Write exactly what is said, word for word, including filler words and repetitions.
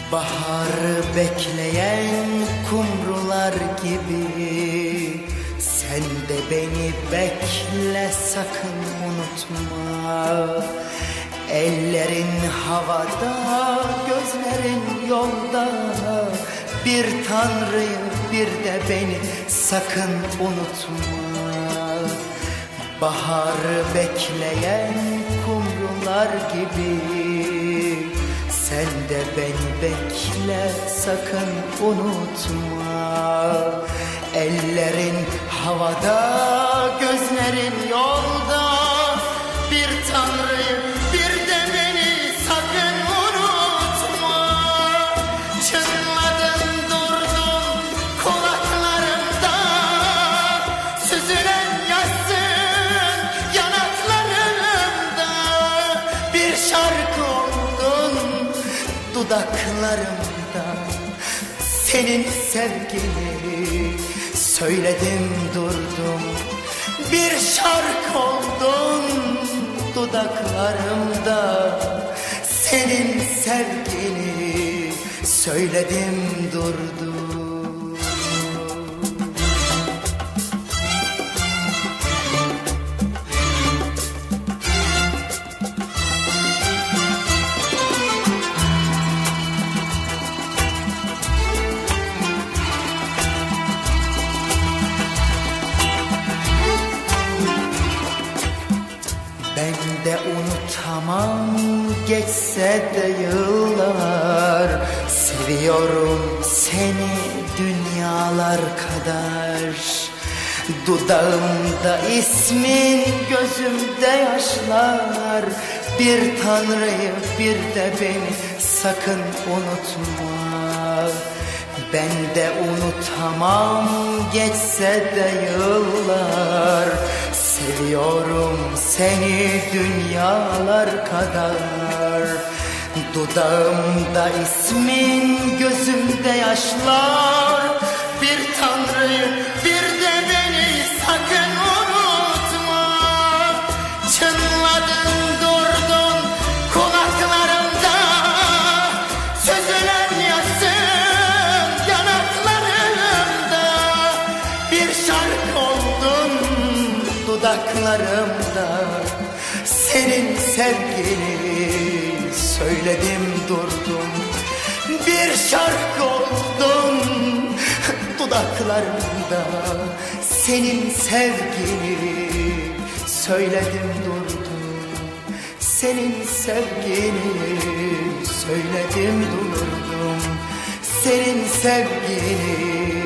Baharı bekleyen kumrular gibi sen de beni bekle, sakın unutma. Ellerin havada, gözlerin yolda. Bir Tanrı'yı bir de beni sakın unutma. Baharı bekleyen kumrular gibi sen de beni bekle, sakın unutma. Ellerin havada, gözlerin yolda. Bir Tanrı'yı bir de beni sakın unutma. Çınladın durdun kulaklarımda, süzülen yaşsın yanaklarımda. Bir şarkı oldun dudaklarımda, senin sevgini söyledim durdum. Bir şarkı oldun dudaklarımda, senin sevgini söyledim durdum. Ben de unutamam, geçse de yıllar. Seviyorum seni dünyalar kadar. Dudağımda ismin, gözümde yaşlar. Bir Tanrı'yı bir de beni sakın unutma. Ben de unutamam, geçse de yıllar. Seviyorum seni dünyalar kadar. Dudağımda ismin, gözümde yaşlar. Bir Tanrı'yı bir de beni sakın unutma. Çınladın durdun kulaklarımda, süzülen yaşın yanaklarımda. Bir şarkı oldun dudaklarımda, senin sevgini söyledim durdum. Bir şarkı oldun dudaklarımda, senin sevgini söyledim durdum. Senin sevgini söyledim durdum. Senin sevgini